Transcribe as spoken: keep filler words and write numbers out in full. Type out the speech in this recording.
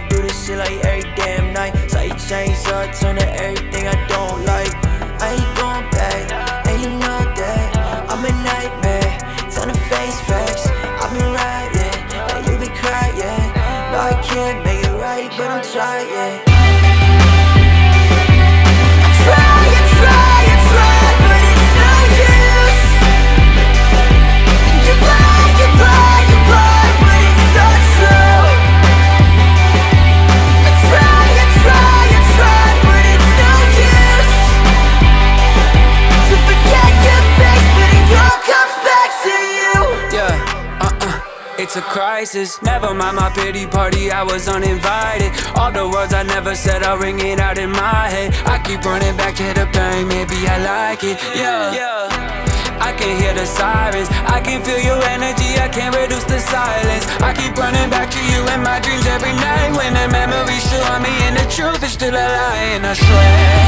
I do this shit like every damn night. So you change up, turn to everything I don't like. I ain't going back, and you know that I'm a nightmare, time to face facts. I've been riding, and you been crying. No, I can't make it right, but I'm trying. Try, I try, I try, but it's no use. You lie, you lie, you lie, but it's not true. I try, I try, I try, but it's no use to forget your face, but it all comes back to you. Yeah, uh-uh, it's a crisis. Never mind my pity party, I was uninvited. All the words I never said, I'll ring it out in my head. I keep running back to the pain, maybe I like it. Yeah, yeah. I can hear the sirens, I can feel your energy, I can't reduce the silence. I keep running back to you in my dreams every night, when the memories still on me and the truth is still a lie. And I swear